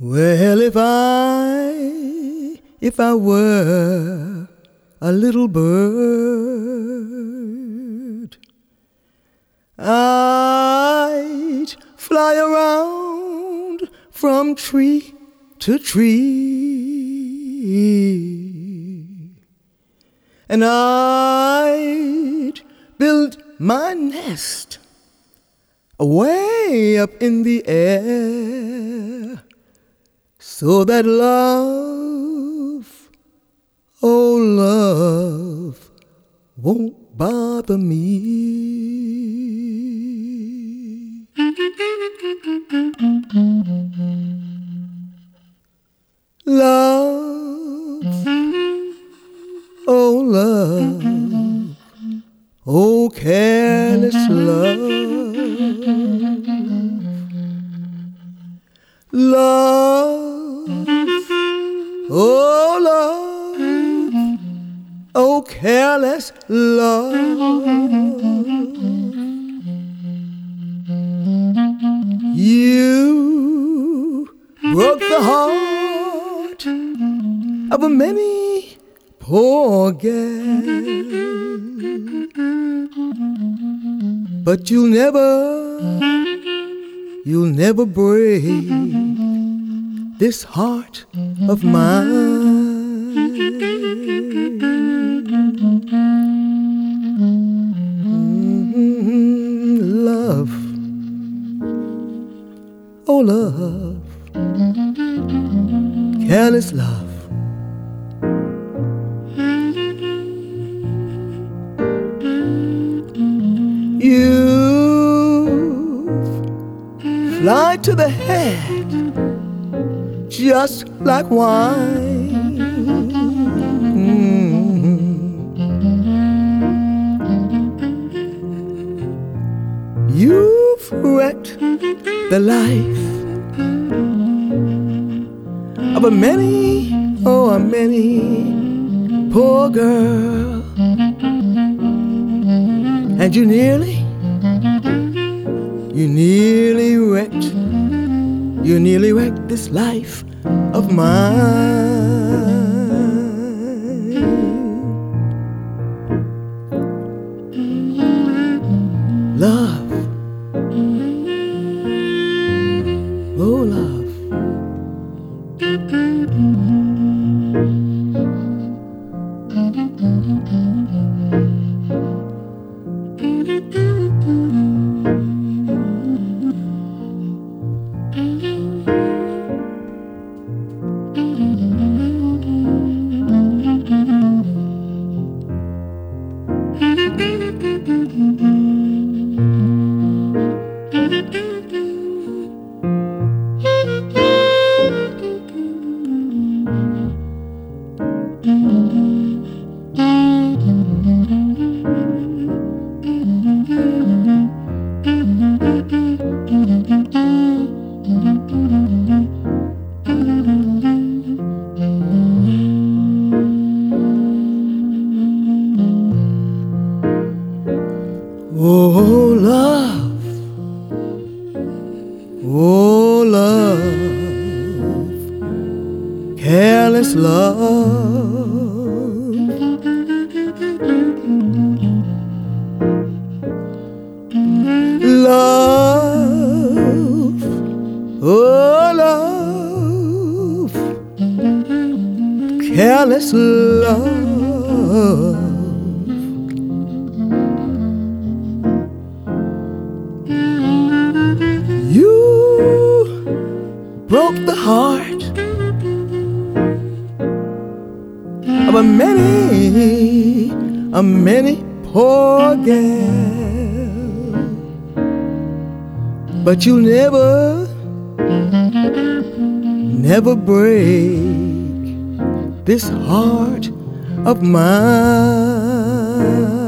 Well, if I were a little bird, I'd fly around from tree to tree, and I'd build my nest way up in the air, so that love, oh love, won't bother me. Love, oh love, oh careless love, love, oh love, oh careless love. You broke the heart of a many poor gal, but you'll never break this heart of mine. Love, oh love, careless love. You fly to the head just like wine. You've wrecked the life of a many poor girl, and you nearly wrecked this life of mine. Love, oh love. Oh love, oh love, careless love. Love, oh love, careless love. You broke the heart of a many poor gal, but you'll never break this heart of mine.